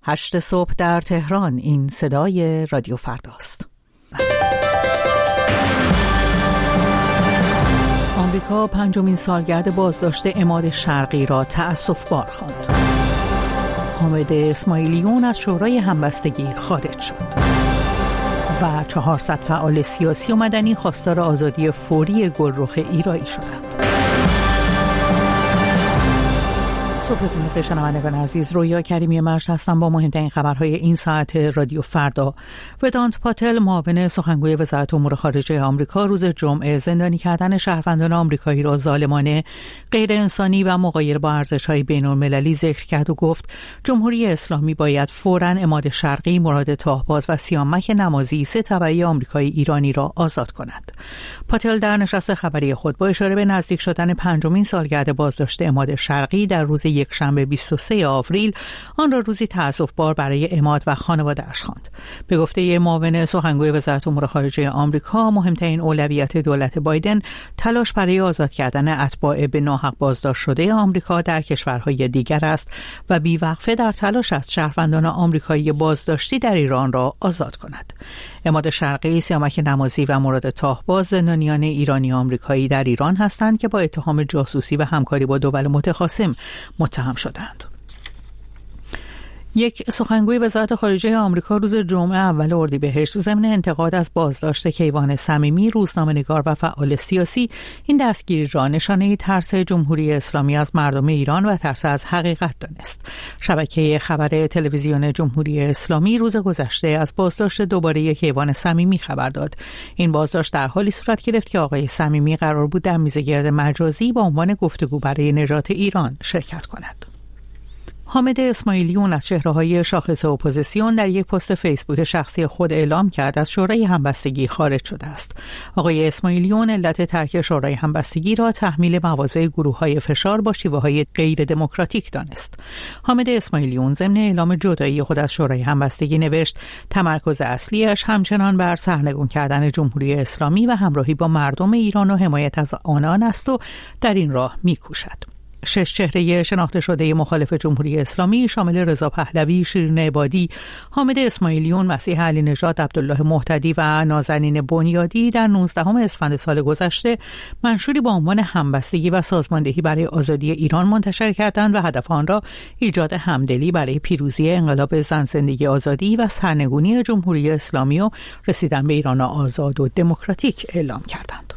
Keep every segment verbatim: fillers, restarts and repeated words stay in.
هشت صبح در تهران. این صدای رادیو فرداست. آمریکا پنجمین سالگرد بازداشت عماد شرقی را تأسف‌بار خواند. حامد اسماعیلیون از شورای همبستگی خارج شد و چهارصد فعال سیاسی و مدنی خواستار آزادی فوری گلرخ ایرایی شدند. صبحتون بخیر شنوندگان عزیز، رویا کریمی مرشد هستم با مهمترین خبرهای این ساعت رادیو فردا. ودانت پاتل، معاون سخنگوی وزارت امور خارجه آمریکا، روز جمعه زندانی کردن شهروندان آمریکایی را ظالمانه، غیر انسانی و مغایر با ارزش‌های بین‌المللی ذکر کرد و گفت جمهوری اسلامی باید فوراً عماد شرقی، مراد تاهباز و سیامک نمازی، سه تبعی آمریکایی ایرانی را آزاد کند. پاتل در نشست خبری خود با اشاره به نزدیک شدن پنجمین سالگرد بازداشت عماد شرقی در روز یک شنبه بیست و سوم آوریل آن را روزی تأسف‌بار برای عماد و خانواده‌اش خواند. به گفته معاون سخنگوی وزارت امور خارجه آمریکا، مهمترین اولویت دولت بایدن تلاش برای آزاد کردن اتباع به ناحق بازداشت شده آمریکا در کشورهای دیگر است و بیوقفه در تلاش است شهروندان آمریکایی بازداشتی در ایران را آزاد کند. عماد شرقی، سیامک نمازی و مراد تاهباز زندانیان ایرانی آمریکایی در ایران هستند که با اتهام جاسوسی و همکاری با دول متخاصم متهم شدند. یک سخنگوی وزارت خارجه آمریکا روز جمعه اول اردیبهشت ضمن انتقاد از بازداشت کیوان صمیمی، روزنامه‌نگار و فعال سیاسی، این دستگیری را نشانه ترس جمهوری اسلامی از مردم ایران و ترس از حقیقت دانست. شبکه خبر تلویزیون جمهوری اسلامی روز گذشته از بازداشت دوباره کیوان صمیمی خبر داد. این بازداشت در حالی صورت گرفت که آقای صمیمی قرار بود در میزگرد مجازی با عنوان گفتگو برای نجات ایران شرکت کند. حامد اسماعیلیون از چهره‌های شاخص اپوزیسیون در یک پست فیسبوک شخصی خود اعلام کرد از شورای همبستگی خارج شده است. آقای اسماعیلیون علت ترک شورای همبستگی را تحمیل مواضع گروه‌های فشار با شیوه‌های غیر دموکراتیک دانست. حامد اسماعیلیون ضمن اعلام جدایی خود از شورای همبستگی نوشت تمرکز اصلیش همچنان بر سرنگون کردن جمهوری اسلامی و همراهی با مردم ایران و حمایت از آنان است و در این راه می‌کوشد. شش چهره شناخته شده مخالف جمهوری اسلامی شامل رضا پهلوی، شیرین عبادی، حامد اسماعیلیون، مسیح علی نژاد، عبدالله مهتدی و نازنین بنیادی در نوزدهم اسفند سال گذشته منشوری با عنوان همبستگی و سازماندهی برای آزادی ایران منتشر کردند و هدف آن را ایجاد همدلی برای پیروزی انقلاب زن، زندگی، آزادی و سرنگونی جمهوری اسلامی و رسیدن به ایران آزاد و دموکراتیک اعلام کردند.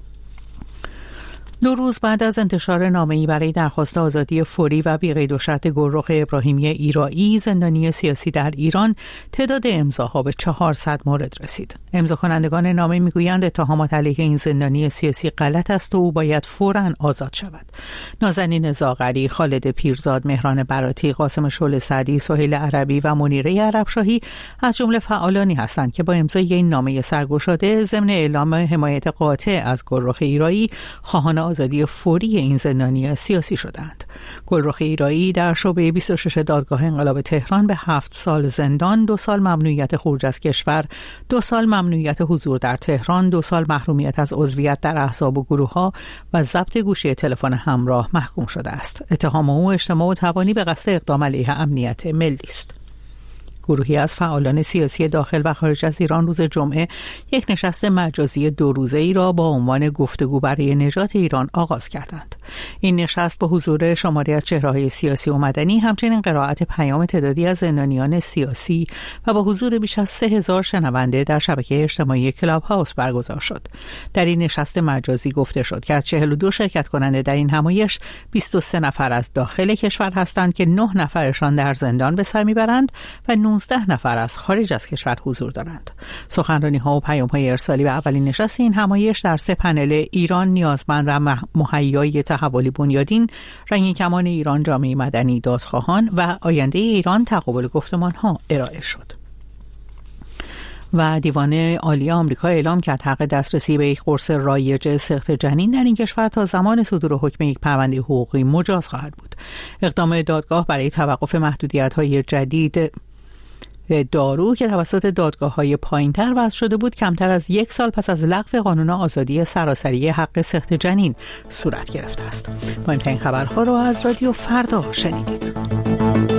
دو روز بعد از انتشار نامه‌ای برای درخواست آزادی فوری و بی‌قید و شرط گلرخ ابراهیمی ایرایی، زندانی سیاسی در ایران، تعداد امضاها به چهارصد مورد رسید. امضا کنندگان نامه میگویند اتهامات علیه این زندانی سیاسی غلط است و او باید فوراً آزاد شود. نازنین زاغری، خالد پیرزاد، مهران براتی، قاسم شعله سعدی، سهیل عربی و منیره عربشاهی از جمله فعالانی هستند که با امضای این نامه سرگشاده ضمن اعلام حمایت قاطع از گلرخ ایرایی خواهان آزادی فوری این زندانی سیاسی شدند. گلرخ ایرایی در شعبه بیست و شش دادگاه انقلاب تهران به هفت سال زندان، دو سال ممنوعیت خروج از کشور، دو سال ممنوعیت حضور در تهران، دو سال محرومیت از عضویت در احزاب و گروه‌ها و ضبط گوشی تلفن همراه محکوم شده است. اتهام او اجتماع و توانی به قصد اقدام علیه امنیت ملی است. گروهی از فعالان سیاسی داخل و خارج از ایران روز جمعه یک نشست مجازی دو روزه‌ای را با عنوان گفتگو برای نجات ایران آغاز کردند. این نشست با حضور شماری از چهره‌های سیاسی و مدنی، همچنین قرائت پیام تعدادی از زندانیان سیاسی و با حضور بیش از سه هزار شنونده در شبکه اجتماعی کلاب هاوس برگزار شد. در این نشست مجازی گفته شد که از چهل و دو شرکت کننده در این همایش بیست و سه نفر از داخل کشور هستند که نه نفرشان در زندان به سر میبرند و نوزده نفر از خارج از کشور حضور دارند. سخنرانی‌ها و پیام‌های ارسالی به اولین نشست این همایش در سه پنل ایران نیازمند و مهیای تحولی بنیادین، رنگین کمان ایران، جامعه مدنی، دادخواهان و آینده ایران تقابل گفتمان‌ها ارائه شد. و دیوان عالی آمریکا اعلام کرد حق دسترسی به یک قرص رایج سقط جنین در این کشور تا زمان صدور حکم یک پرونده حقوقی مجاز خواهد بود. اقدام دادگاه برای توقف محدودیت‌های جدید دارو که توسط دادگاه‌های پایین‌تر وضع شده بود، کمتر از یک سال پس از لغو قانون آزادی سراسری حق سقط جنین صورت گرفته است. مهمترین خبرها را از رادیو فردا شنیدید.